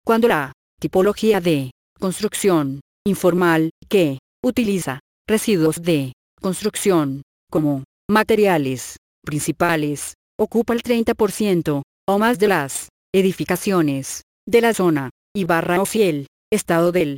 cuando la tipología de construcción informal que utiliza residuos de construcción como materiales principales ocupa el 30% o más de las edificaciones de la zona, o si el estado del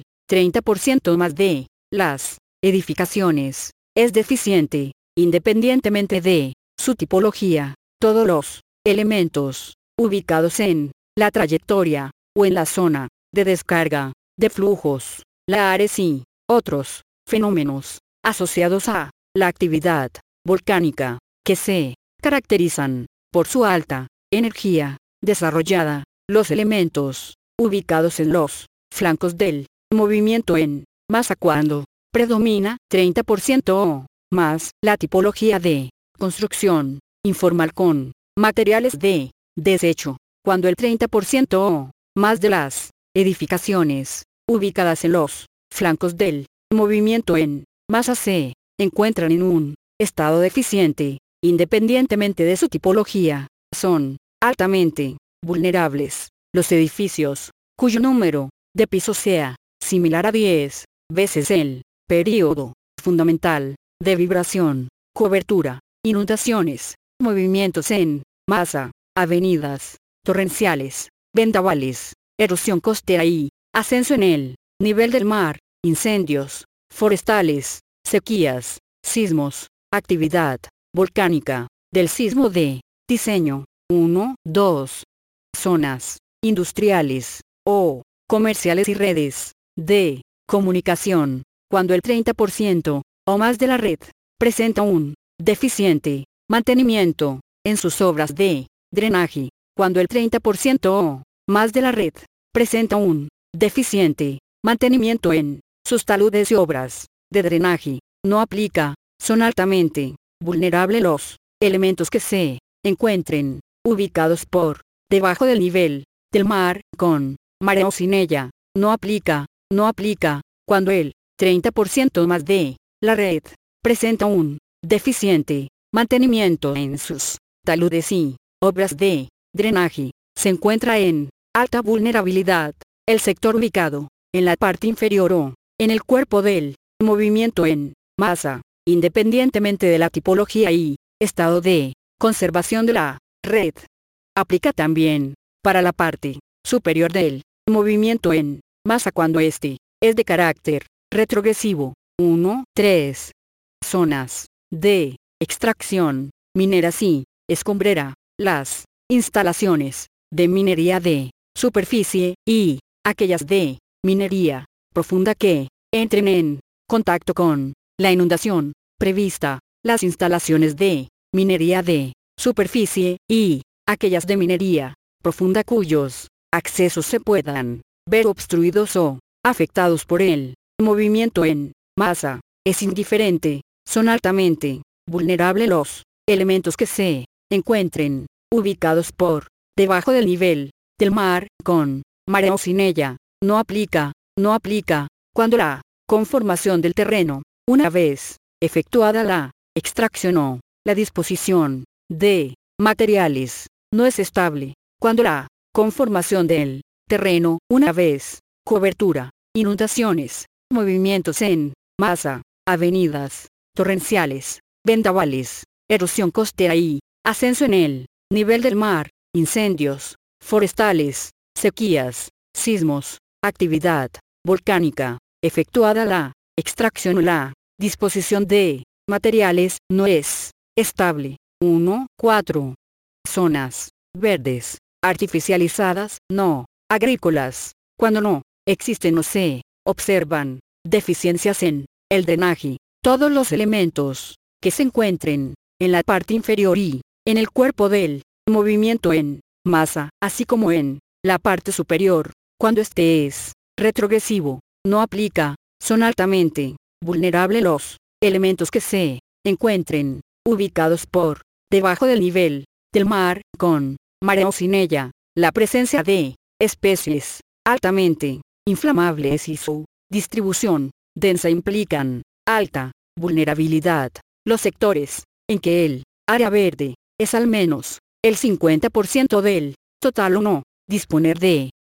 30% más de las edificaciones es deficiente, independientemente de su tipología, todos los elementos ubicados en la trayectoria o en la zona de descarga de flujos, lahares y otros fenómenos asociados a la actividad volcánica, que se caracterizan por su alta energía desarrollada, los elementos ubicados en los flancos del movimiento en masa cuando predomina 30% o más la tipología de construcción informal con materiales de desecho, cuando el 30% o más de las edificaciones ubicadas en los flancos del movimiento en masa se encuentran en un estado deficiente, independientemente de su tipología, son altamente vulnerables. Los edificios, cuyo número de pisos sea similar a 10 veces el período fundamental de vibración, cobertura, inundaciones, movimientos en masa, avenidas torrenciales, vendavales, erosión costera y ascenso en el nivel del mar, incendios forestales, sequías, sismos, actividad volcánica, del sismo de diseño, 1, 2, zonas industriales o comerciales y redes de comunicación, cuando el 30% o más de la red presenta un deficiente mantenimiento en sus obras de drenaje, cuando el 30% o más de la red presenta un deficiente mantenimiento en sus taludes y obras de drenaje, no aplica, son altamente vulnerables los elementos que se encuentren ubicados por debajo del nivel del mar, con marea o sin ella, no aplica, cuando el 30% más de la red presenta un deficiente mantenimiento en sus taludes y obras de drenaje, se encuentra en alta vulnerabilidad. El sector ubicado en la parte inferior o en el cuerpo del movimiento en masa, independientemente de la tipología y estado de conservación de la red. Aplica también para la parte superior del movimiento en masa cuando este es de carácter retrogresivo. 1, 3. Zonas de extracción, mineras y escombrera, las instalaciones de minería de superficie y aquellas de minería profunda que entren en contacto con la inundación prevista, las instalaciones de minería de superficie y aquellas de minería profunda cuyos accesos se puedan ver obstruidos o afectados por el movimiento en masa, es indiferente, son altamente vulnerables los elementos que se encuentren ubicados por debajo del nivel del mar, con marea o sin ella, no aplica, cuando la conformación del terreno, una vez efectuada la extracción o la disposición de materiales, no es estable, cuando la conformación del terreno, una vez cobertura, inundaciones, movimientos en masa, avenidas torrenciales, vendavales, erosión costera y ascenso en el nivel del mar, incendios forestales, sequías, sismos, actividad volcánica, efectuada la extracción o la disposición de materiales, no es estable. 1, 4. Zonas verdes, artificializadas, no agrícolas, cuando no existen o se observan deficiencias en el drenaje, todos los elementos que se encuentren en la parte inferior y en el cuerpo del movimiento en masa, así como en la parte superior, cuando este es retrogresivo, no aplica, son altamente vulnerables los elementos que se encuentren ubicados por debajo del nivel del mar, con marea o sin ella, la presencia de especies altamente inflamables y su distribución densa implican alta vulnerabilidad. Los sectores en que el área verde es al menos el 50% del total o no disponer de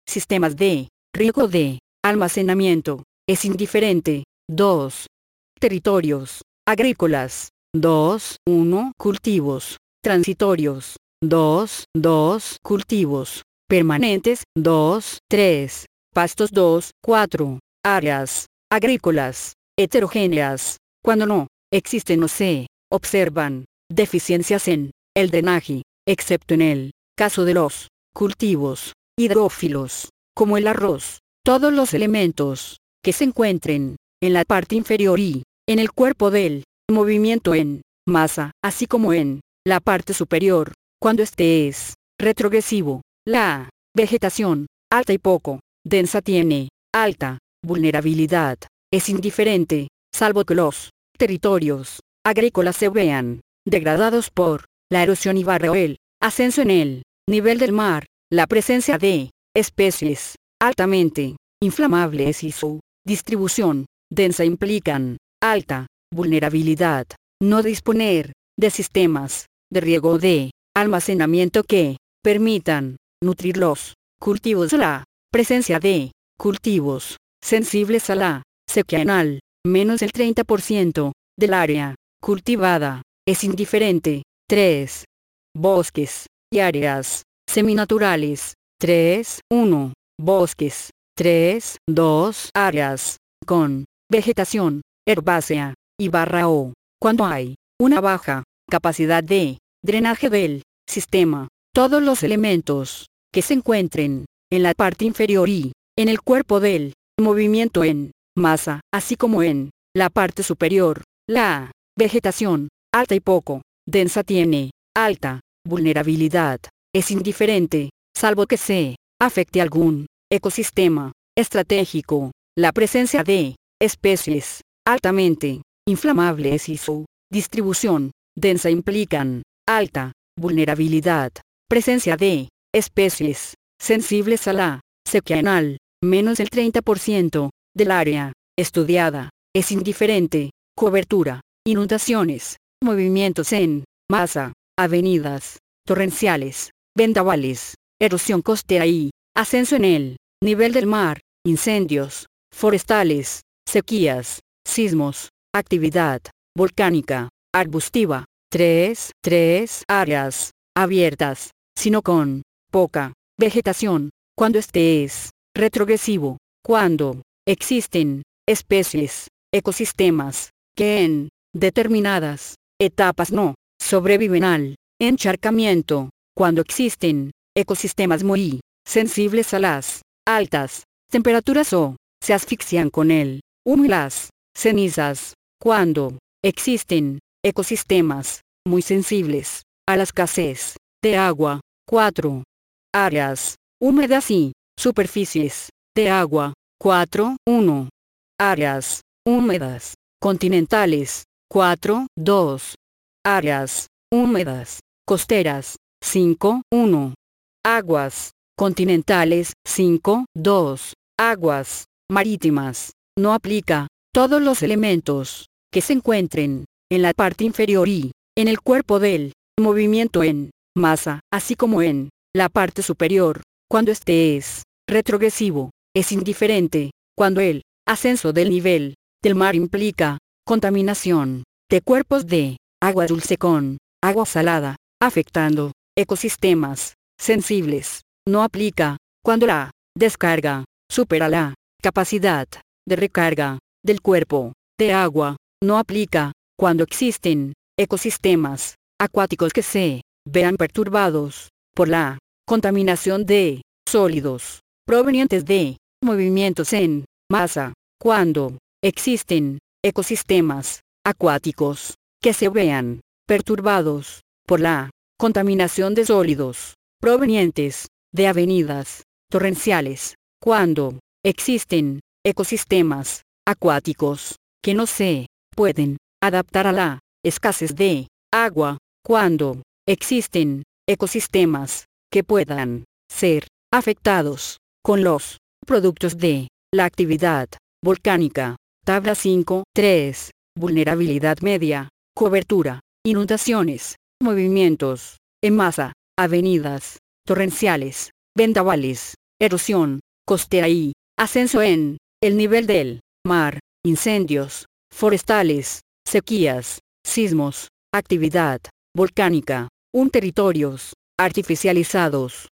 sistemas de riego de almacenamiento, es indiferente. 2. Territorios agrícolas. 2. 1. Cultivos transitorios. 2. 2. Cultivos permanentes. 2. 3. Pastos. 2. 4. Áreas agrícolas heterogéneas, cuando no existen o se observan deficiencias en el drenaje, excepto en el caso de los cultivos hidrófilos, como el arroz. Todos los elementos que se encuentren en la parte inferior y en el cuerpo del movimiento en masa, así como en la parte superior, cuando este es retrogresivo. La vegetación alta y poco densa tiene alta vulnerabilidad, es indiferente, salvo que los territorios agrícolas se vean degradados por la erosión o el ascenso en el nivel del mar, la presencia de especies altamente inflamables y su distribución densa implican alta vulnerabilidad. No disponer de sistemas de riego o de almacenamiento que permitan nutrir los cultivos. La presencia de cultivos sensibles a la sequía en al menos el 30% del área cultivada es indiferente. 3. Bosques y áreas seminaturales. 3. 1. Bosques. 3. 2. Áreas con vegetación herbácea y o cuando hay una baja capacidad de drenaje del sistema. Todos los elementos que se encuentren en la parte inferior y en el cuerpo del movimiento en masa, así como en la parte superior. La vegetación alta y poco densa tiene alta vulnerabilidad, es indiferente, salvo que se afecte algún ecosistema estratégico. La presencia de especies altamente inflamables y su distribución densa implican alta vulnerabilidad. Presencia de especies sensibles a la sequía en al menos el 30% del área estudiada es indiferente. Cobertura, inundaciones, movimientos en masa, avenidas torrenciales, vendavales, erosión costera y ascenso en el nivel del mar, incendios forestales, sequías, sismos, actividad volcánica, arbustiva. 3. Áreas abiertas, sino con poca vegetación, cuando este es retrogresivo, cuando existen especies, ecosistemas, que en determinadas etapas no sobreviven al encharcamiento, cuando existen ecosistemas muy sensibles a las altas temperaturas o se asfixian con el humo y las cenizas, cuando existen ecosistemas muy sensibles a la escasez de agua. 4. Áreas húmedas y superficies de agua. 4. 1. Áreas húmedas continentales. 4. 2. Áreas húmedas costeras. 5. 1. Aguas continentales. 5. 2. Aguas marítimas. No aplica. Todos los elementos que se encuentren en la parte inferior y en el cuerpo del movimiento en masa, así como en la parte superior, cuando este es retrogresivo, es indiferente, cuando el ascenso del nivel del mar implica contaminación de cuerpos de agua dulce con agua salada, afectando ecosistemas sensibles. No aplica cuando la descarga supera la capacidad de recarga del cuerpo de agua. No aplica cuando existen ecosistemas acuáticos que se vean perturbados por la contaminación de sólidos provenientes de movimientos en masa. Cuando existen ecosistemas acuáticos que se vean perturbados por la contaminación de sólidos provenientes de avenidas torrenciales. Cuando existen ecosistemas acuáticos que no se pueden adaptar a la escasez de agua. Cuando existen ecosistemas que puedan ser afectados con los productos de la actividad volcánica. Tabla 5. 3. Vulnerabilidad media. Cobertura, inundaciones, movimientos en masa, avenidas torrenciales, vendavales, erosión costera y ascenso en el nivel del mar, incendios forestales, sequías, sismos, actividad volcánica, territorios artificializados.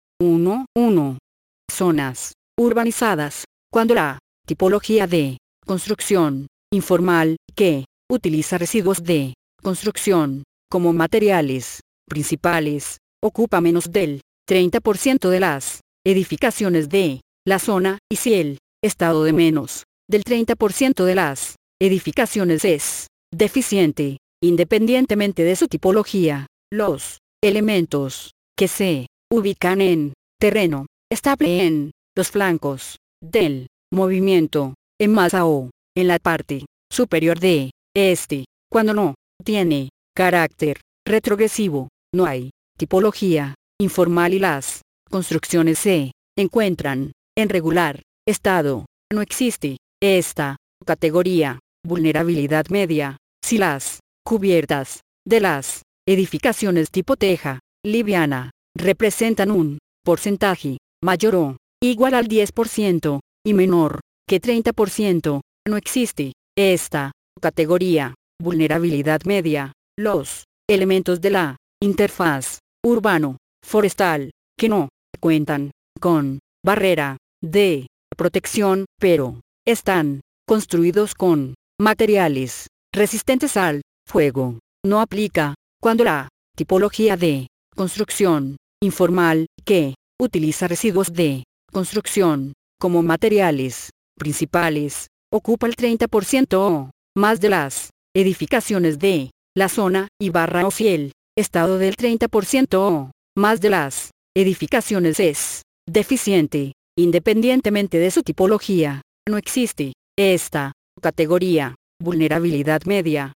1. Zonas urbanizadas, cuando la tipología de construcción informal que utiliza residuos de construcción como materiales principales ocupa menos del 30% de las edificaciones de la zona, y si el estado de menos del 30% de las edificaciones es deficiente, independientemente de su tipología, los elementos que se ubican en terreno estable en los flancos del movimiento en masa o en la parte superior de este, cuando no tiene carácter retrogresivo, no hay tipología informal y las construcciones se encuentran en regular estado, no existe esta categoría. Vulnerabilidad media, si las cubiertas de las edificaciones tipo teja liviana representan un porcentaje mayor o igual al 10% y menor que 30%, no existe esta categoría. Vulnerabilidad media, los elementos de la interfaz urbano-forestal que no cuentan con barrera de protección, pero están construidos con materiales resistentes al fuego, no aplica cuando la tipología de construcción informal que utiliza residuos de construcción como materiales principales ocupa el 30% o más de las edificaciones de la zona, y o si el estado del 30% o más de las edificaciones es deficiente, independientemente de su tipología, no existe esta categoría. Vulnerabilidad media.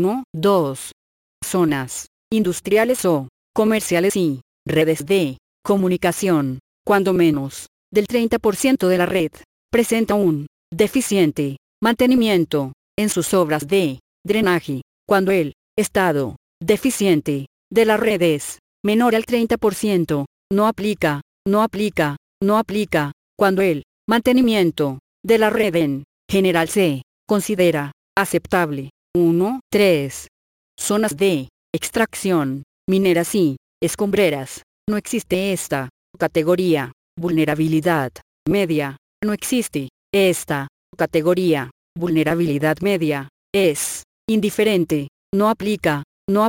2. Zonas industriales o comerciales y redes de comunicación, cuando menos del 30% de la red presenta un deficiente mantenimiento en sus obras de drenaje, cuando el estado deficiente de la red es menor al 30%, no aplica cuando el mantenimiento de la red en general se considera aceptable. 3. Zonas de extracción, mineras y escombreras, no existe esta categoría. Vulnerabilidad media, no existe esta categoría. Vulnerabilidad media es indiferente, no aplica,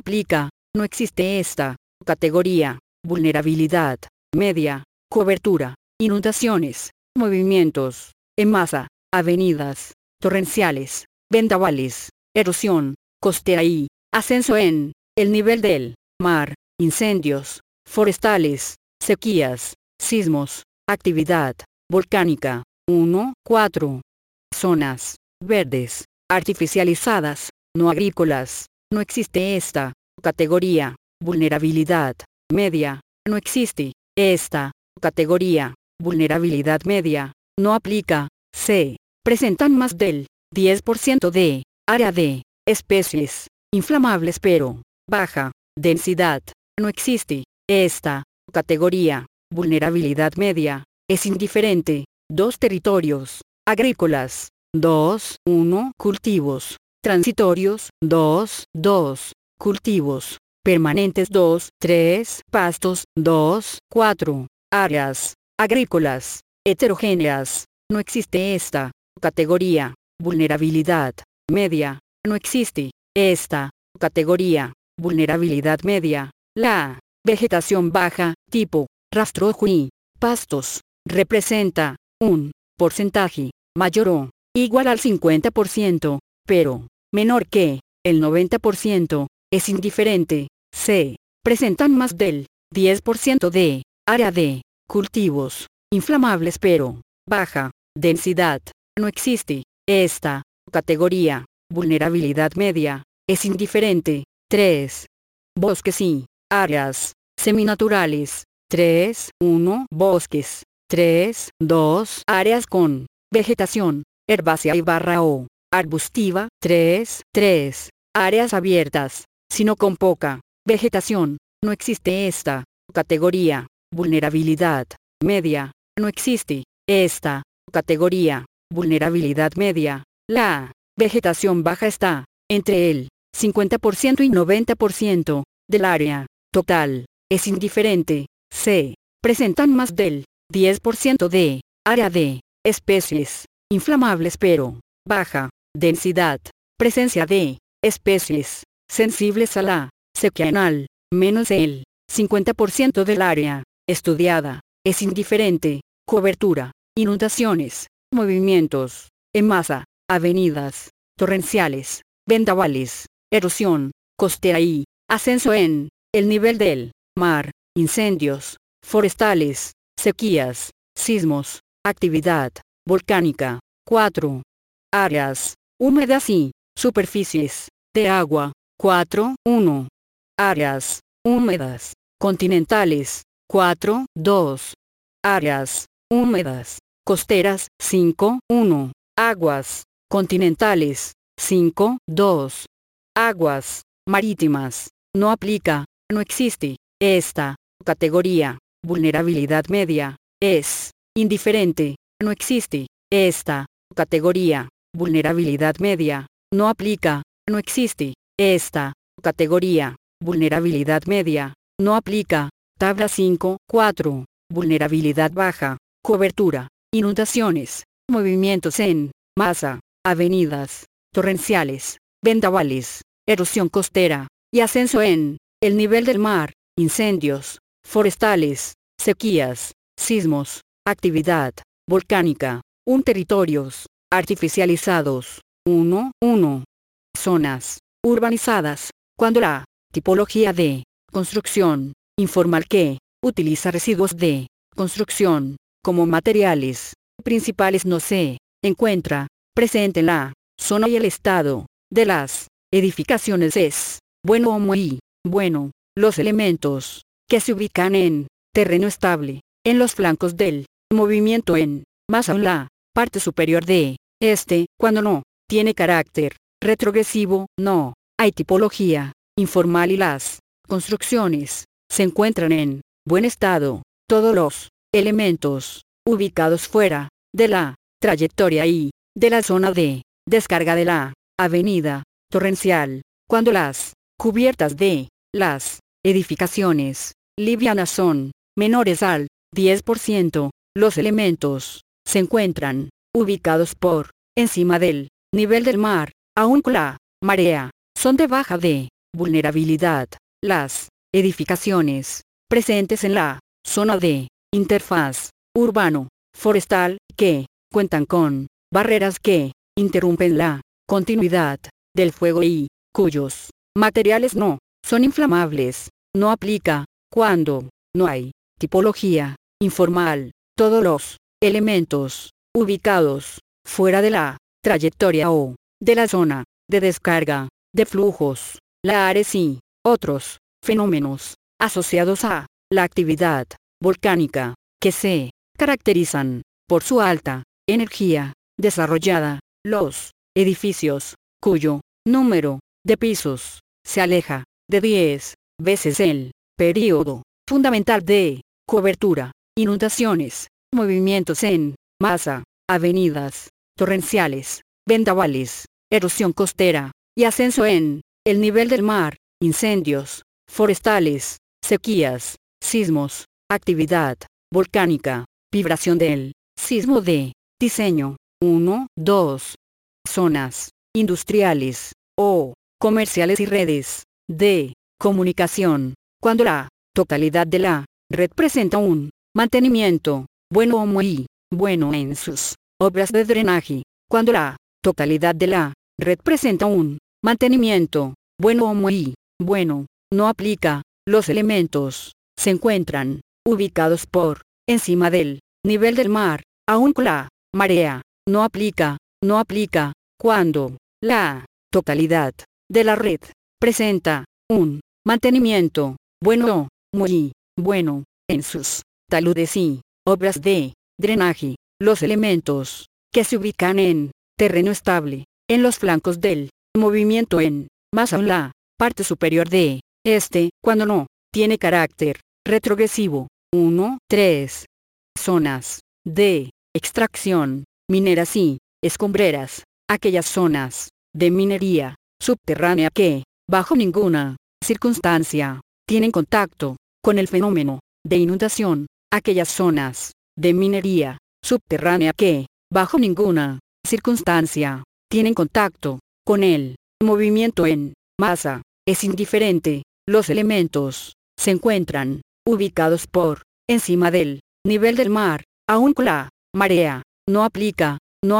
no existe esta categoría. Vulnerabilidad media, cobertura, inundaciones, movimientos en masa, avenidas torrenciales, vendavales, erosión costera y ascenso en el nivel del mar, incendios forestales, sequías, sismos, actividad volcánica. 4. Zonas verdes artificializadas, no agrícolas, no existe esta categoría. Vulnerabilidad media, no existe esta categoría. Vulnerabilidad media, no aplica. Se presentan más del 10% de área de especies inflamables pero baja densidad, no existe esta categoría. Vulnerabilidad media es indiferente. 2. Territorios agrícolas. 1. Cultivos transitorios. 2. Cultivos permanentes. 3. Pastos. 4. Áreas agrícolas heterogéneas, no existe esta categoría. Vulnerabilidad media, no existe esta categoría. Vulnerabilidad media, la vegetación baja, tipo rastrojo y pastos, representa un porcentaje mayor o igual al 50%, pero menor que el 90%, es indiferente. Se presentan más del 10% de área de cultivos inflamables pero baja densidad, no existe esta categoría. Vulnerabilidad media es indiferente. 3. Bosques y áreas seminaturales. 1. Bosques. 2. Áreas con vegetación herbácea y o arbustiva. 3. Áreas abiertas, sino con poca vegetación, no existe esta categoría. Vulnerabilidad media, no existe esta categoría, vulnerabilidad media. La vegetación baja está entre el 50% y 90% del área total. Es indiferente. Se presentan más del 10% de área de especies inflamables pero baja densidad. Presencia de especies sensibles a la sequía en al menos el 50% del área estudiada. Es indiferente. Cobertura, inundaciones, movimientos en masa, avenidas torrenciales, vendavales, erosión costera y ascenso en el nivel del mar, incendios forestales, sequías, sismos, actividad volcánica. 4. Áreas húmedas y superficies de agua. 4.1. Áreas húmedas continentales. 4.2. Áreas húmedas costeras. 5.1. Aguas continentales. 5.2. Aguas marítimas. No aplica, no existe. Esta categoría, vulnerabilidad media, es indiferente, no existe. Esta categoría, vulnerabilidad media, no aplica, no existe. Esta categoría, vulnerabilidad media, no aplica. Tabla 5.4. Vulnerabilidad baja, cobertura, inundaciones, movimientos en masa, avenidas torrenciales, vendavales, erosión costera, y ascenso en el nivel del mar, incendios forestales, sequías, sismos, actividad volcánica. Territorios artificializados. 1.1. Zonas urbanizadas. Cuando la tipología de construcción informal que utiliza residuos de construcción como materiales principales no se encuentra presente en la zona y el estado de las edificaciones es bueno o muy bueno. Los elementos que se ubican en terreno estable, en los flancos del movimiento en masa o en la parte superior de este, cuando no tiene carácter retrogresivo, no hay tipología informal y las construcciones se encuentran en buen estado. Todos los elementos ubicados fuera de la trayectoria y de la zona de descarga de la avenida torrencial, cuando las cubiertas de las edificaciones livianas son menores al 10%, los elementos se encuentran ubicados por encima del nivel del mar, aun con la marea, son de baja de vulnerabilidad. Las edificaciones presentes en la zona de interfaz urbano forestal que cuentan con barreras que interrumpen la continuidad del fuego y cuyos materiales no son inflamables, no aplica. Cuando no hay tipología informal, todos los elementos ubicados fuera de la trayectoria o de la zona de descarga de flujos, lahares y otros fenómenos asociados a la actividad volcánica, que se caracterizan por su alta energía desarrollada. Los edificios cuyo número de pisos se aleja de 10 veces el período fundamental de cobertura, inundaciones, movimientos en masa, avenidas torrenciales, vendavales, erosión costera, y ascenso en el nivel del mar, incendios forestales, sequías, sismos, actividad volcánica, vibración del sismo de diseño. 1.2. Zonas industriales o comerciales y redes de comunicación. Cuando la totalidad de la red presenta un mantenimiento bueno o muy bueno en sus obras de drenaje. Cuando la totalidad de la red presenta un mantenimiento bueno o muy bueno, no aplica. Los elementos se encuentran ubicados por encima del nivel del mar, aun con la marea, no aplica. No aplica. Cuando la totalidad de la red presenta un mantenimiento bueno o muy bueno en sus taludes y obras de drenaje, los elementos que se ubican en terreno estable, en los flancos del movimiento en masa o en la parte superior de este, cuando no tiene carácter retrogresivo. 1.3. Zonas de extracción, mineras y escombreras, aquellas zonas de minería subterránea que, bajo ninguna circunstancia, tienen contacto con el fenómeno de inundación, aquellas zonas de minería subterránea que, bajo ninguna circunstancia, tienen contacto con el movimiento en masa, es indiferente. Los elementos se encuentran ubicados por encima del nivel del mar, aun con la marea. No aplica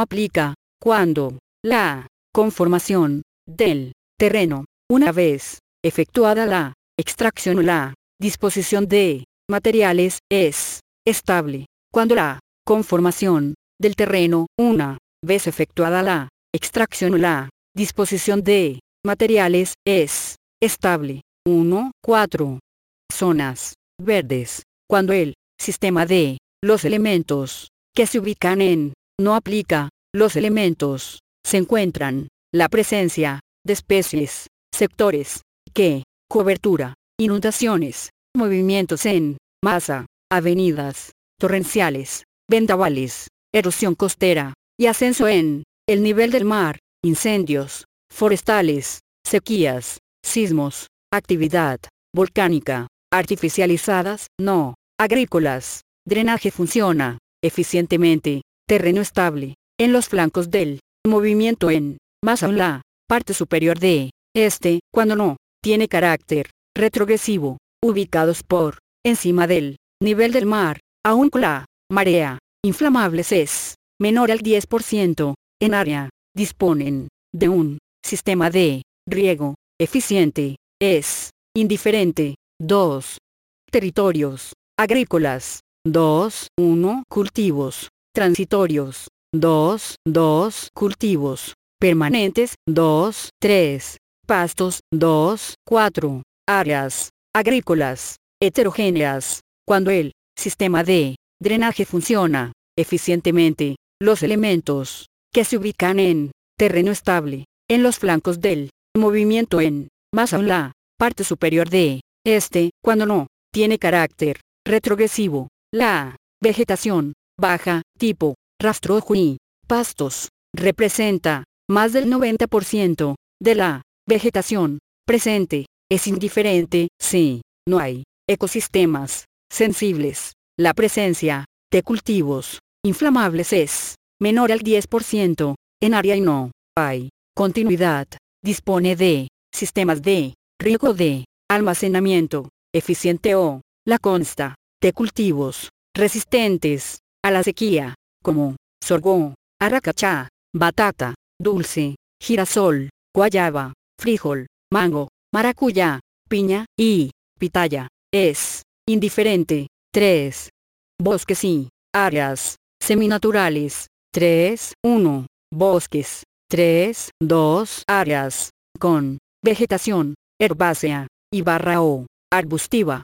cuando la conformación del terreno, una vez efectuada la extracción o la disposición de materiales, es estable. Cuando la conformación del terreno, una vez efectuada la extracción o la disposición de materiales, es estable. 1.4. Zonas verdes. Cuando el sistema de los elementos que se ubican en no aplica, los elementos se encuentran la presencia de especies, sectores, que, cobertura, inundaciones, movimientos en masa, avenidas, torrenciales, vendavales, erosión costera, y ascenso en el nivel del mar, incendios forestales, sequías, sismos, actividad volcánica, artificializadas, no agrícolas. Drenaje funciona eficientemente, terreno estable, en los flancos del movimiento en masa o la parte superior de este, cuando no tiene carácter retrogresivo, ubicados por encima del nivel del mar, aun con la marea, inflamables es menor al 10% en área, disponen de un sistema de riego eficiente, es indiferente. 2. Territorios agrícolas. 2.1. Cultivos transitorios. 2.2. Cultivos permanentes. 2.3. Pastos. 2.4. Áreas agrícolas heterogéneas. Cuando el sistema de drenaje funciona eficientemente, los elementos que se ubican en terreno estable, en los flancos del movimiento en masa o la parte superior de este, cuando no tiene carácter retrogresivo, la vegetación baja, tipo rastrojo y pastos, representa más del 90% de la vegetación presente. Es indiferente si no hay ecosistemas sensibles. La presencia de cultivos inflamables es menor al 10% en área y no hay continuidad. Dispone de sistemas de riego de almacenamiento eficiente o la consta de cultivos resistentes a la sequía, como sorgo, arracachá, batata, dulce, girasol, guayaba, frijol, mango, maracuyá, piña y pitaya. Es indiferente. 3. Bosques y áreas seminaturales. 3.1. Bosques. 3.2. Áreas con vegetación herbácea y barra o arbustiva.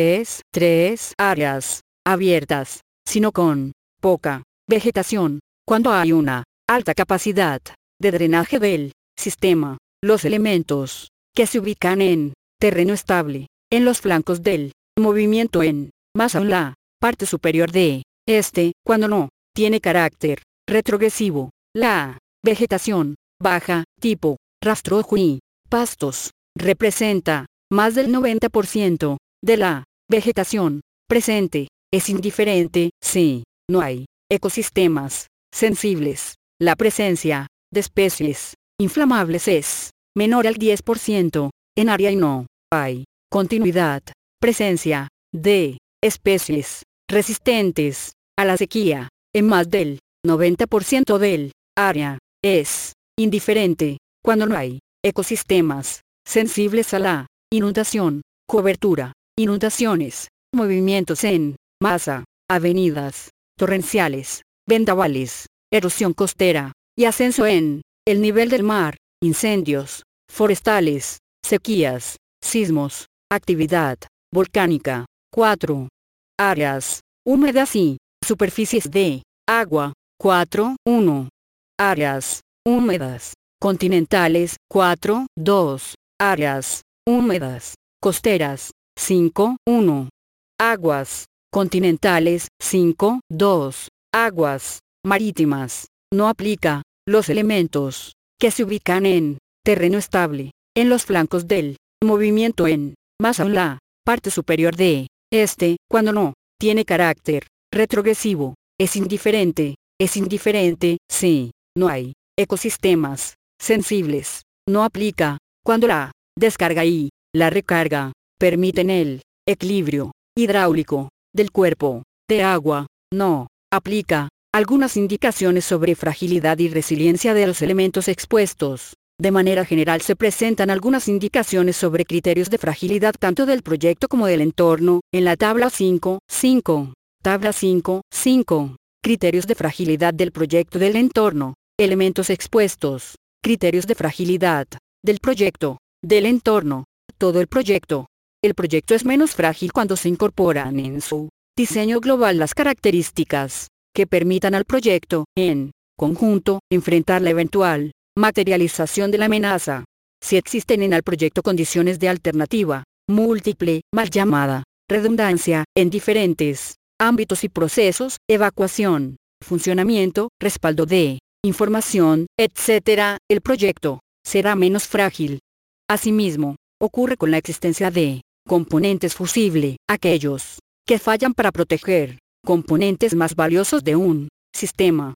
3.3. Áreas abiertas, sino con poca vegetación. Cuando hay una alta capacidad de drenaje del sistema, los elementos que se ubican en terreno estable, en los flancos del movimiento en masa o la parte superior de este, cuando no tiene carácter retrogresivo, la vegetación baja, tipo rastrojo y pastos, representa más del 90% de la vegetación presente. Es indiferente si no hay ecosistemas sensibles. La presencia de especies inflamables es menor al 10% en área y no hay continuidad. Presencia de especies resistentes a la sequía en más del 90% del área. Es indiferente cuando no hay ecosistemas sensibles a la inundación, cobertura, inundaciones, movimientos en masa, avenidas torrenciales, vendavales, erosión costera, y ascenso en el nivel del mar, incendios forestales, sequías, sismos, actividad volcánica. 4. Áreas húmedas y superficies de agua. 4.1. Áreas húmedas continentales. 4.2. Áreas húmedas costeras. 5.1. Aguas continentales. 5.2. aguas marítimas. No aplica. Los elementos que se ubican en terreno estable, en los flancos del movimiento en, más aún la parte superior de este, cuando no tiene carácter retrogresivo, es indiferente, sí, no hay ecosistemas sensibles. No aplica. Cuando la descarga y la recarga permiten el equilibrio hidráulico del cuerpo de agua. No aplica. Algunas indicaciones sobre fragilidad y resiliencia de los elementos expuestos. De manera general se presentan algunas indicaciones sobre criterios de fragilidad tanto del proyecto como del entorno, en la tabla 5.5. Tabla 5.5. Criterios de fragilidad del proyecto del entorno. Elementos expuestos. Criterios de fragilidad del proyecto del entorno. Todo el proyecto. El proyecto es menos frágil cuando se incorporan en su diseño global las características que permitan al proyecto, en conjunto, enfrentar la eventual materialización de la amenaza. Si existen en el proyecto condiciones de alternativa múltiple, mal llamada redundancia, en diferentes ámbitos y procesos, evacuación, funcionamiento, respaldo de información, etc., el proyecto será menos frágil. Asimismo, ocurre con la existencia de componentes fusibles, aquellos que fallan para proteger componentes más valiosos de un sistema.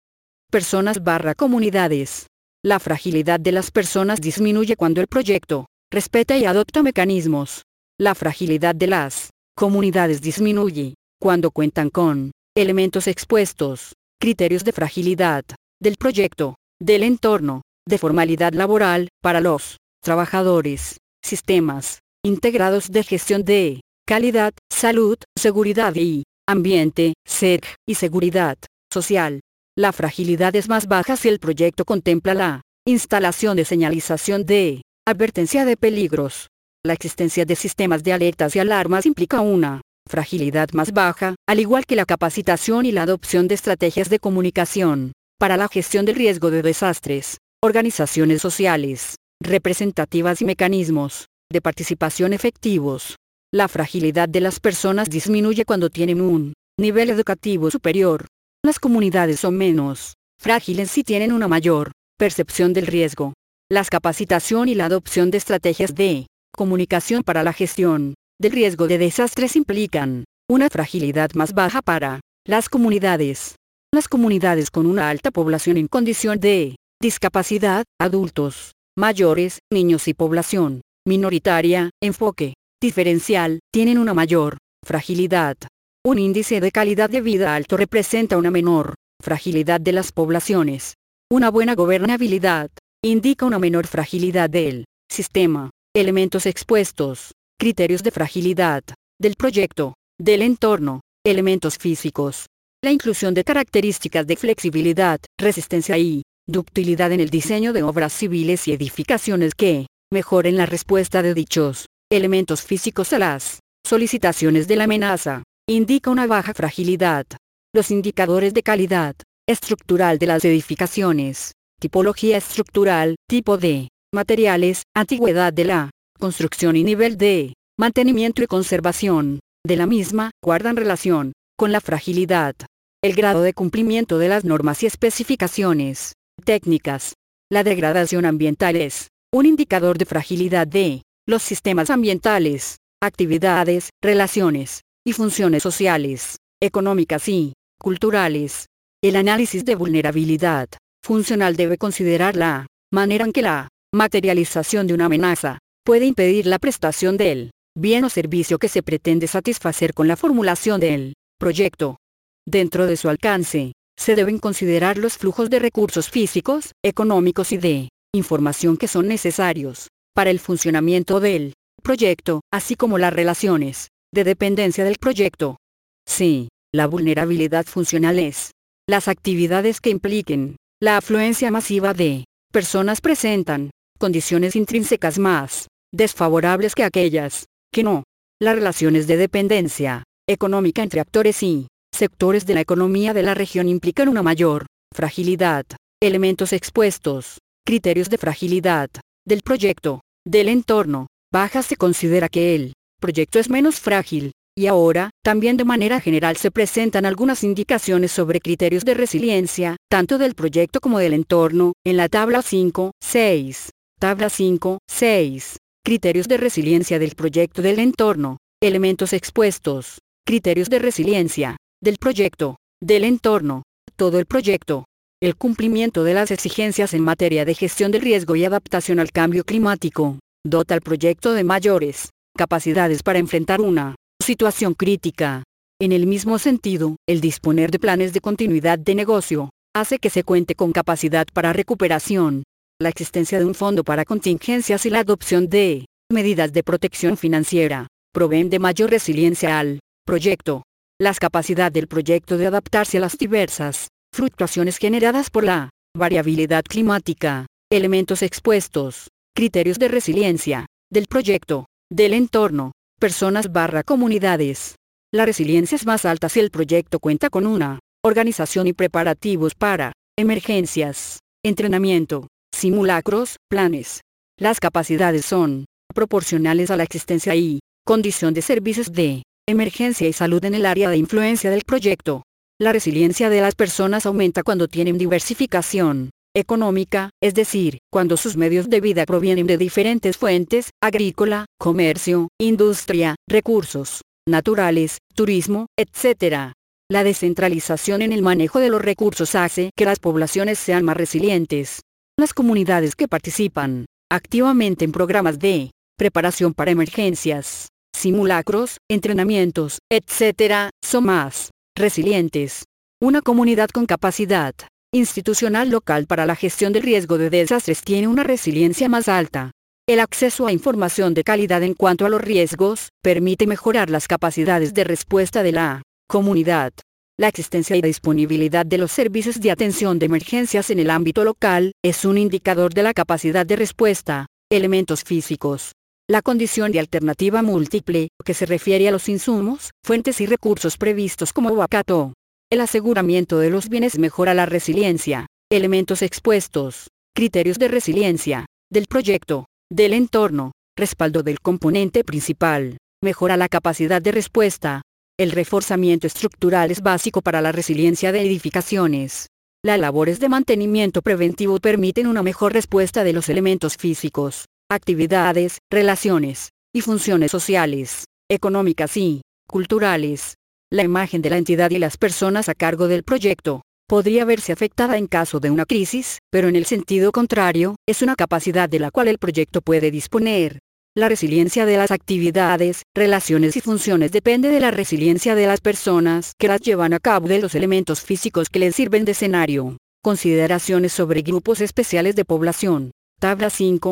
Personas/comunidades. La fragilidad de las personas disminuye cuando el proyecto respeta y adopta mecanismos. La fragilidad de las comunidades disminuye cuando cuentan con elementos expuestos, criterios de fragilidad del proyecto, del entorno, de formalidad laboral para los trabajadores, sistemas integrados de gestión de calidad, salud, seguridad y ambiente, SEC, y seguridad social. La fragilidad es más baja si el proyecto contempla la instalación de señalización de advertencia de peligros. La existencia de sistemas de alertas y alarmas implica una fragilidad más baja, al igual que la capacitación y la adopción de estrategias de comunicación para la gestión del riesgo de desastres. Organizaciones sociales representativas y mecanismos de participación efectivos. La fragilidad de las personas disminuye cuando tienen un nivel educativo superior. Las comunidades son menos frágiles si tienen una mayor percepción del riesgo. La capacitación y la adopción de estrategias de comunicación para la gestión del riesgo de desastres implican una fragilidad más baja para las comunidades. Las comunidades con una alta población en condición de discapacidad, adultos, mayores, niños y población minoritaria, enfoque diferencial, tienen una mayor fragilidad. Un índice de calidad de vida alto representa una menor fragilidad de las poblaciones. Una buena gobernabilidad indica una menor fragilidad del sistema. Elementos expuestos, criterios de fragilidad del proyecto, del entorno, elementos físicos. La inclusión de características de flexibilidad, resistencia y ductilidad en el diseño de obras civiles y edificaciones que mejoren la respuesta de dichos elementos físicos a las solicitaciones de la amenaza, indica una baja fragilidad. Los indicadores de calidad estructural de las edificaciones, tipología estructural, tipo de materiales, antigüedad de la construcción y nivel de mantenimiento y conservación de la misma, guardan relación con la fragilidad. El grado de cumplimiento de las normas y especificaciones técnicas. La degradación ambiental es un indicador de fragilidad de los sistemas ambientales, actividades, relaciones y funciones sociales, económicas y culturales. El análisis de vulnerabilidad funcional debe considerar la manera en que la materialización de una amenaza puede impedir la prestación del bien o servicio que se pretende satisfacer con la formulación del proyecto. Dentro de su alcance, se deben considerar los flujos de recursos físicos, económicos y de información que son necesarios para el funcionamiento del proyecto, así como las relaciones de dependencia del proyecto. Sí, la vulnerabilidad funcional es las actividades que impliquen la afluencia masiva de personas presentan condiciones intrínsecas más desfavorables que aquellas que no. Las relaciones de dependencia económica entre actores y sectores de la economía de la región implican una mayor fragilidad. Elementos expuestos, criterios de fragilidad del proyecto, del entorno. Baja se considera que el proyecto es menos frágil Y ahora, también de manera general se presentan algunas indicaciones sobre criterios de resiliencia, tanto del proyecto como del entorno, en la tabla 5.6. Tabla 5.6. Criterios de resiliencia del proyecto del entorno. Elementos expuestos. Criterios de resiliencia del proyecto, del entorno. Todo el proyecto. El cumplimiento de las exigencias en materia de gestión del riesgo y adaptación al cambio climático. Dota al proyecto de mayores capacidades para enfrentar una situación crítica. En el mismo sentido, el disponer de planes de continuidad de negocio hace que se cuente con capacidad para recuperación. La existencia de un fondo para contingencias y la adopción de medidas de protección financiera proveen de mayor resiliencia al proyecto. La capacidad del proyecto de adaptarse a las diversas fluctuaciones generadas por la variabilidad climática. Elementos expuestos. Criterios de resiliencia del proyecto, del entorno. Personas/comunidades. La resiliencia es más alta si el proyecto cuenta con una organización y preparativos para emergencias, entrenamiento, simulacros, planes. Las capacidades son proporcionales a la existencia y condición de servicios de emergencia y salud en el área de influencia del proyecto. La resiliencia de las personas aumenta cuando tienen diversificación económica, es decir, cuando sus medios de vida provienen de diferentes fuentes: agrícola, comercio, industria, recursos naturales, turismo, etc. La descentralización en el manejo de los recursos hace que las poblaciones sean más resilientes. Las comunidades que participan activamente en programas de preparación para emergencias, simulacros, entrenamientos, etc., son más resilientes. Una comunidad con capacidad institucional local para la gestión del riesgo de desastres tiene una resiliencia más alta. El acceso a información de calidad en cuanto a los riesgos permite mejorar las capacidades de respuesta de la comunidad. La existencia y disponibilidad de los servicios de atención de emergencias en el ámbito local es un indicador de la capacidad de respuesta. Elementos físicos. La condición de alternativa múltiple, que se refiere a los insumos, fuentes y recursos previstos como vacato. El aseguramiento de los bienes mejora la resiliencia. Elementos expuestos. Criterios de resiliencia del proyecto, del entorno. Respaldo del componente principal. Mejora la capacidad de respuesta. El reforzamiento estructural es básico para la resiliencia de edificaciones. Las labores de mantenimiento preventivo permiten una mejor respuesta de los elementos físicos, actividades, relaciones y funciones sociales, económicas y culturales. La imagen de la entidad y las personas a cargo del proyecto podría verse afectada en caso de una crisis, pero en el sentido contrario, es una capacidad de la cual el proyecto puede disponer. La resiliencia de las actividades, relaciones y funciones depende de la resiliencia de las personas que las llevan a cabo, de los elementos físicos que les sirven de escenario. Consideraciones sobre grupos especiales de población. Tabla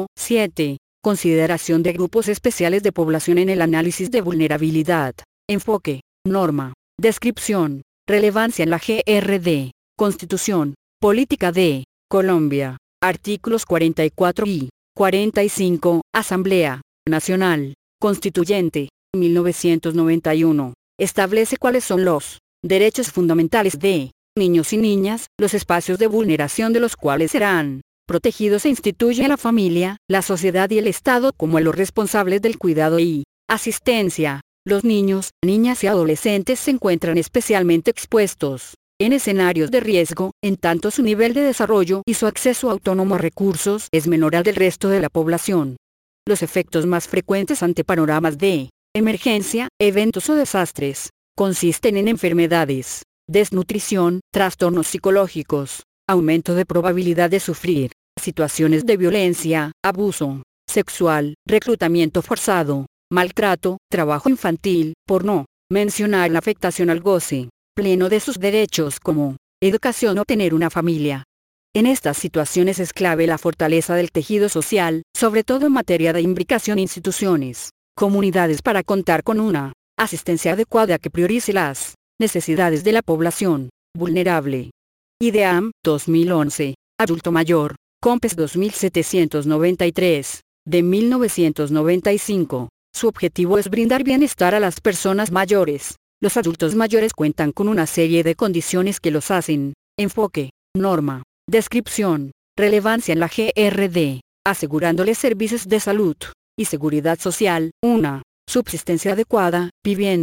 5.7. Consideración de grupos especiales de población en el análisis de vulnerabilidad. Enfoque. Norma. Descripción. Relevancia en la GRD. Constitución Política de Colombia. Artículos 44 y 45. Asamblea Nacional Constituyente. 1991. Establece cuáles son los derechos fundamentales de niños y niñas, los espacios de vulneración de los cuales serán protegidos, e instituye a la familia, la sociedad y el Estado como los responsables del cuidado y asistencia. Los niños, niñas y adolescentes se encuentran especialmente expuestos en escenarios de riesgo, en tanto su nivel de desarrollo y su acceso autónomo a recursos es menor al del resto de la población. Los efectos más frecuentes ante panoramas de emergencia, eventos o desastres, consisten en enfermedades, desnutrición, trastornos psicológicos, aumento de probabilidad de sufrir situaciones de violencia, abuso sexual, reclutamiento forzado, maltrato, trabajo infantil, por no mencionar la afectación al goce pleno de sus derechos como educación o tener una familia. En estas situaciones es clave la fortaleza del tejido social, sobre todo en materia de imbricación en instituciones, comunidades, para contar con una asistencia adecuada que priorice las necesidades de la población vulnerable. IDEAM, 2011, Adulto Mayor, COMPES 2793, de 1995. Su objetivo es brindar bienestar a las personas mayores. Los adultos mayores cuentan con una serie de condiciones que los hacen. Enfoque, norma, descripción, relevancia en la GRD, asegurándoles servicios de salud y seguridad social, una subsistencia adecuada, vivienda,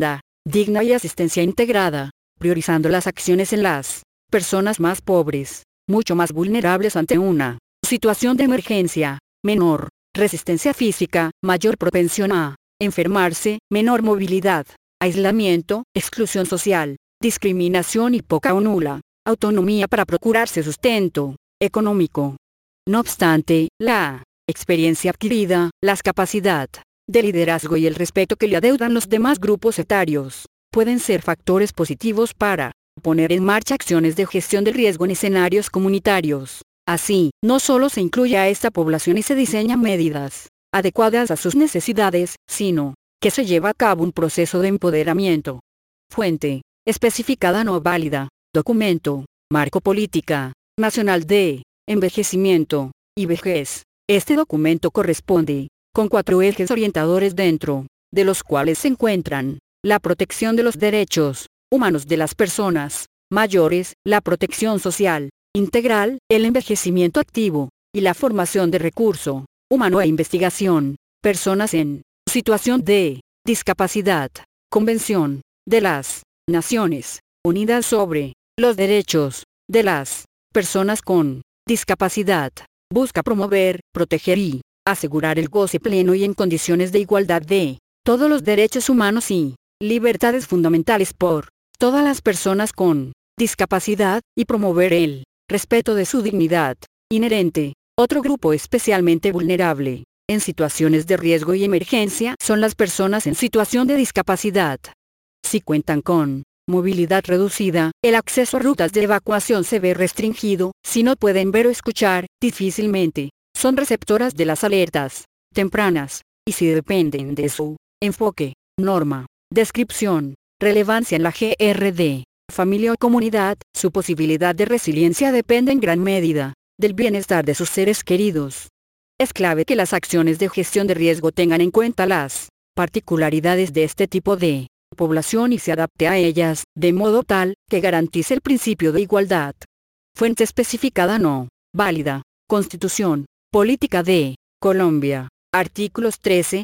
digna y asistencia integrada, priorizando las acciones en las personas más pobres, mucho más vulnerables ante una situación de emergencia, menor resistencia física, mayor propensión a enfermarse, menor movilidad, aislamiento, exclusión social, discriminación y poca o nula autonomía para procurarse sustento económico. No obstante, la experiencia adquirida, las capacidades de liderazgo y el respeto que le adeudan los demás grupos etarios, pueden ser factores positivos para poner en marcha acciones de gestión del riesgo en escenarios comunitarios. Así, no solo se incluye a esta población y se diseñan medidas adecuadas a sus necesidades, sino que se lleva a cabo un proceso de empoderamiento. Fuente especificada no válida. Documento, Marco Política Nacional de Envejecimiento y Vejez. Este documento corresponde con 4 ejes orientadores dentro de los cuales se encuentran la protección de los derechos humanos de las personas mayores, la protección social integral, el envejecimiento activo y la formación de recurso humano e investigación, personas en situación de discapacidad. Convención de las Naciones Unidas sobre los derechos de las personas con discapacidad. Busca promover, proteger y asegurar el goce pleno y en condiciones de igualdad de todos los derechos humanos y libertades fundamentales por todas las personas con discapacidad, y promover el respeto de su dignidad inherente. Otro grupo especialmente vulnerable en situaciones de riesgo y emergencia son las personas en situación de discapacidad. Si cuentan con movilidad reducida, el acceso a rutas de evacuación se ve restringido. Si no pueden ver o escuchar, difícilmente son receptoras de las alertas tempranas, y si dependen de su enfoque, norma, descripción, relevancia en la GRD, familia o comunidad, su posibilidad de resiliencia depende en gran medida del bienestar de sus seres queridos. Es clave que las acciones de gestión de riesgo tengan en cuenta las particularidades de este tipo de población y se adapte a ellas, de modo tal que garantice el principio de igualdad. Fuente especificada no válida. Constitución Política de Colombia. Artículos 13,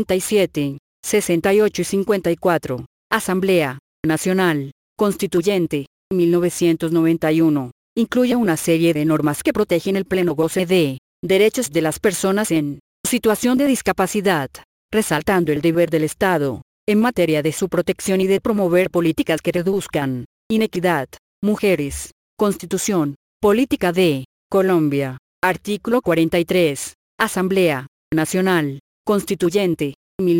47, 68 y 54. Asamblea Nacional Constituyente, 1991. Incluye una serie de normas que protegen el pleno goce de derechos de las personas en situación de discapacidad, resaltando el deber del Estado en materia de su protección y de promover políticas que reduzcan inequidad. Mujeres. Constitución Política de Colombia. Artículo 43. Asamblea Nacional Constituyente,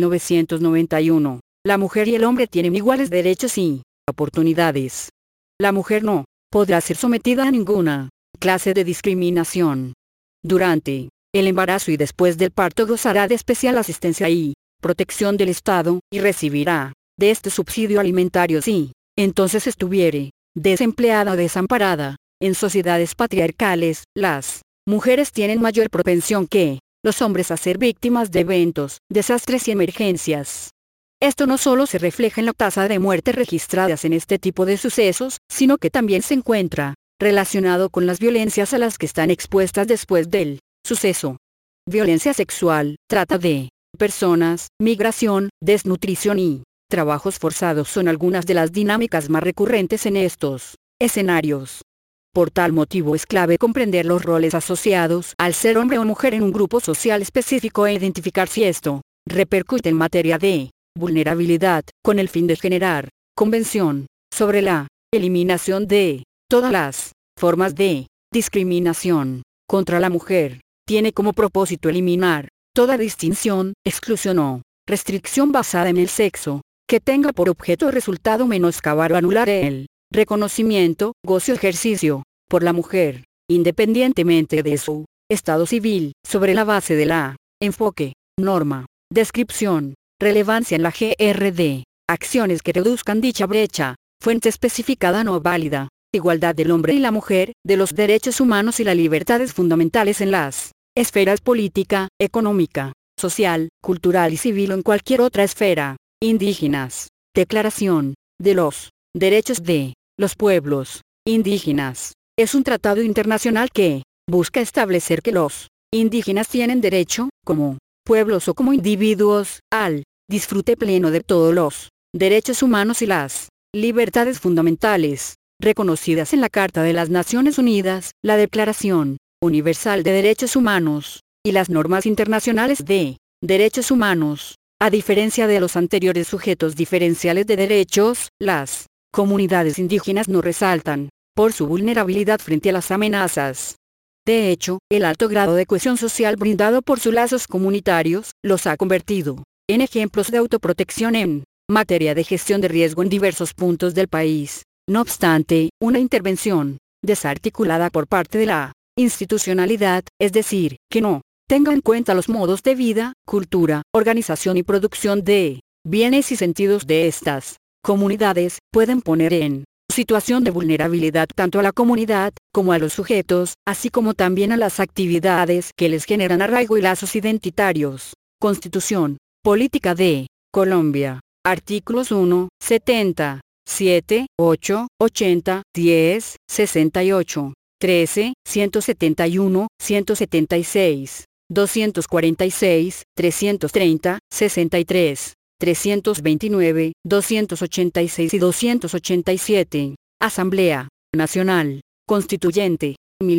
1991. La mujer y el hombre tienen iguales derechos y oportunidades. La mujer no podrá ser sometida a ninguna clase de discriminación. Durante el embarazo y después del parto gozará de especial asistencia y protección del Estado, y recibirá de este subsidio alimentario si entonces estuviere desempleada o desamparada. En sociedades patriarcales, las mujeres tienen mayor propensión que los hombres a ser víctimas de eventos, desastres y emergencias. Esto no solo se refleja en la tasa de muertes registradas en este tipo de sucesos, sino que también se encuentra relacionado con las violencias a las que están expuestas después del suceso. Violencia sexual, trata de personas, migración, desnutrición y trabajos forzados son algunas de las dinámicas más recurrentes en estos escenarios. Por tal motivo es clave comprender los roles asociados al ser hombre o mujer en un grupo social específico e identificar si esto repercute en materia de vulnerabilidad, con el fin de generar convención sobre la eliminación de todas las formas de discriminación contra la mujer. Tiene como propósito eliminar toda distinción, exclusión o restricción basada en el sexo, que tenga por objeto o resultado menoscabar o anular el reconocimiento, goce o ejercicio por la mujer, independientemente de su estado civil, sobre la base de la enfoque, norma, descripción, relevancia en la GRD, acciones que reduzcan dicha brecha. Fuente especificada no válida. Igualdad del hombre y la mujer, de los derechos humanos y las libertades fundamentales en las esferas política, económica, social, cultural y civil o en cualquier otra esfera. Indígenas. Declaración de los Derechos de los Pueblos Indígenas. Es un tratado internacional que busca establecer que los indígenas tienen derecho, como pueblos o como individuos, al disfrute pleno de todos los derechos humanos y las libertades fundamentales, reconocidas en la Carta de las Naciones Unidas, la Declaración Universal de Derechos Humanos, y las normas internacionales de derechos humanos. A diferencia de los anteriores sujetos diferenciales de derechos, las comunidades indígenas no resaltan por su vulnerabilidad frente a las amenazas. De hecho, el alto grado de cohesión social brindado por sus lazos comunitarios, los ha convertido en ejemplos de autoprotección en materia de gestión de riesgo en diversos puntos del país. No obstante, una intervención desarticulada por parte de la institucionalidad, es decir, que no tenga en cuenta los modos de vida, cultura, organización y producción de bienes y sentidos de estas comunidades, pueden poner en situación de vulnerabilidad tanto a la comunidad, como a los sujetos, así como también a las actividades que les generan arraigo y lazos identitarios. Constitución Política de Colombia. Artículos 1, 70, 7, 8, 80, 10, 68, 13, 171, 176, 246, 330, 63, 329, 286 y 287. Asamblea Nacional Constituyente,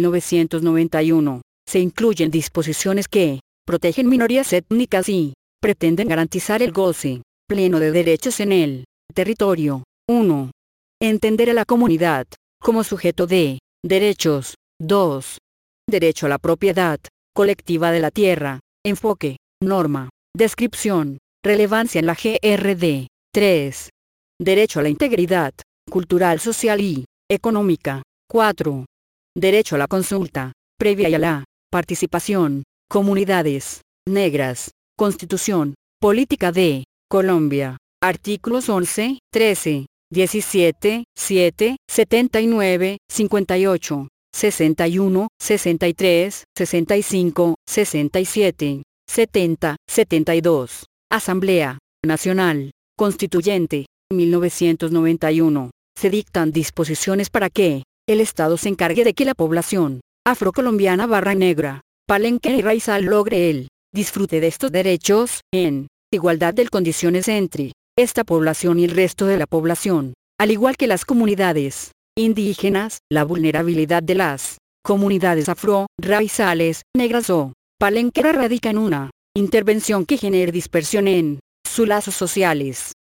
1991. Se incluyen disposiciones que protegen minorías étnicas y pretenden garantizar el goce pleno de derechos en el territorio. 1. Entender a la comunidad como sujeto de derechos. 2. Derecho a la propiedad colectiva de la tierra. Enfoque, norma, descripción, relevancia en la GRD. 3. Derecho a la integridad cultural, social y económica. 4. Derecho a la consulta previa y a la participación. Comunidades negras. Constitución Política de Colombia. Artículos 11, 13, 17, 7, 79, 58, 61, 63, 65, 67, 70, 72. Asamblea Nacional Constituyente, 1991. Se dictan disposiciones para que el Estado se encargue de que la población afrocolombiana barra negra, palenquera y raizal logre el disfrute de estos derechos, en igualdad de condiciones entre esta población y el resto de la población, al igual que las comunidades indígenas. La vulnerabilidad de las comunidades afro, raizales, negras o palenquera radica en una intervención que genere dispersión en sus lazos sociales,